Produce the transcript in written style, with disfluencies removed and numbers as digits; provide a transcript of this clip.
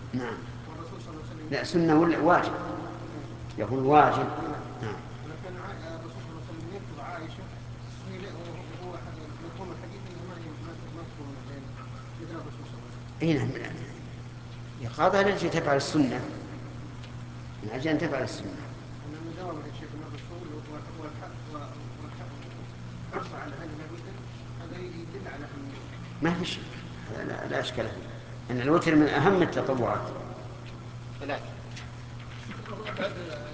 نعم. والرسول صلى الله عليه وسلم لا، سنة ولا واجب؟ يقول واجب. نعم. لكن الرسول صلى الله عليه وسلم يكتب عائشة وهو مفهوم الحديث انه ما تكون مثل الرسول صلى الله عليه وسلم. اي نعم. يقاضى لأجل تفعل السنة، من أجل أن تفعل السنة. أن المداومة يا شيخ من الرسول والحرص على هذه الوتر هذا يدل على أهميته. ما في شيء، هذا لا أشكال فيه، أن الوتر من أهم التطوعات. ثلاثة. بعد